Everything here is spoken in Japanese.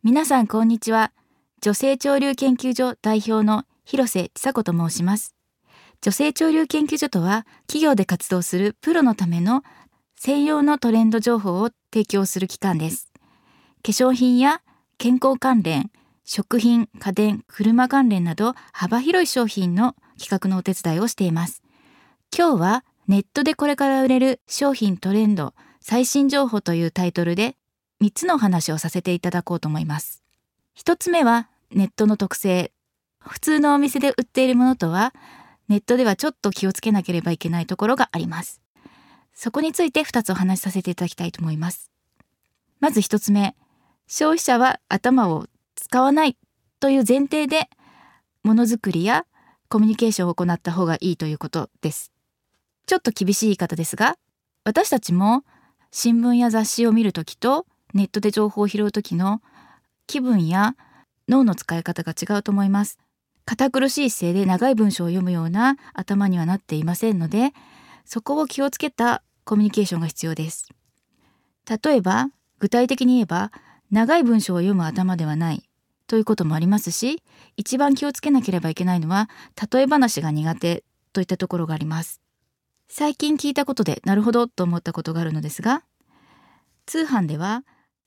皆さんこんにちは。女性潮流研究所代表の広瀬千佐子と申します。女性潮流研究所とは、企業で活動するプロのための専用のトレンド情報を提供する機関です。化粧品や健康関連、食品、家電、車関連など幅広い商品の企画のお手伝いをしています。今日はネットでこれから売れる商品トレンド、最新情報というタイトルで3つのお話をさせていただこうと思います。1つ目はネットの特性。普通のお店で売っているものとは、ネットではちょっと気をつけなければいけないところがあります。そこについて2つお話しさせていただきたいと思います。まず1つ目、消費者は頭を使わないという前提でものづくりやコミュニケーションを行った方がいいということです。ちょっと厳しい言い方ですが、私たちも新聞や雑誌を見るときとネットで情報を拾うときの気分や脳の使い方が違うと思います。堅苦しい姿勢で長い文章を読むような頭にはなっていませんので、そこを気をつけたコミュニケーションが必要です。例えば、具体的に言えば、長い文章を読む頭ではないということもありますし、一番気をつけなければいけないのは、例え話が苦手といったところがあります。最近聞いたことでなるほどと思ったことがあるのですが、通販では